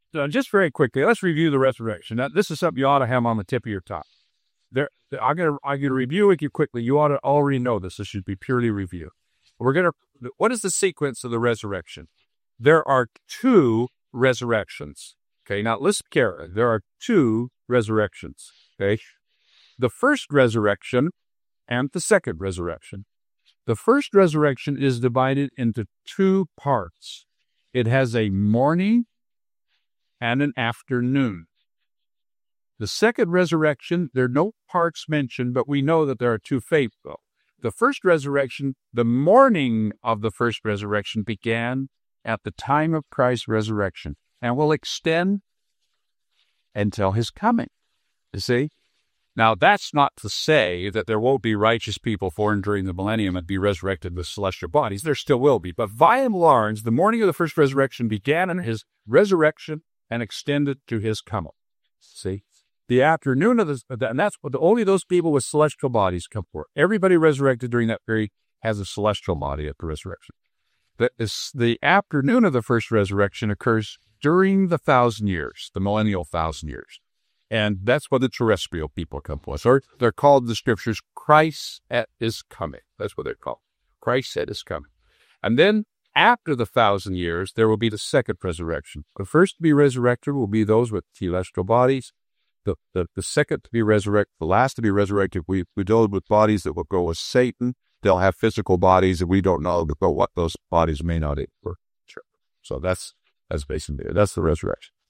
just very quickly, let's review the resurrection. Now, this is something you ought to have on the tip of your tongue. I'm going to review with you quickly. You ought to already know this. This should be purely review. What is the sequence of the resurrection? There are two resurrections. Okay, now listen carefully. There are two resurrections. Okay, the first resurrection and the second resurrection. The first resurrection is divided into two parts. It has a morning and an afternoon. The second resurrection, there are no parts mentioned, but we know that there are two faithful. The first resurrection, the morning of the first resurrection began at the time of Christ's resurrection and will extend until his coming. You see? Now, that's not to say that there won't be righteous people born during the millennium and be resurrected with celestial bodies. There still will be. But by and large, the morning of the first resurrection began in his resurrection and extended to his coming. See? The afternoon of and that's what only those people with celestial bodies come forth. Everybody resurrected during that period has a celestial body at the resurrection. The afternoon of the first resurrection occurs during the 1,000 years, the millennial 1,000 years. And that's what the terrestrial people come forth. Or they're called in the scriptures, Christ at his coming. That's what they're called. Christ at his coming. And then after the 1,000 years, there will be the second resurrection. The first to be resurrected will be those with celestial bodies. The second to be resurrected, the last to be resurrected, we deal with bodies that will go with Satan. They'll have physical bodies, and we don't know what those bodies may not be. So that's basically it. That's the resurrection.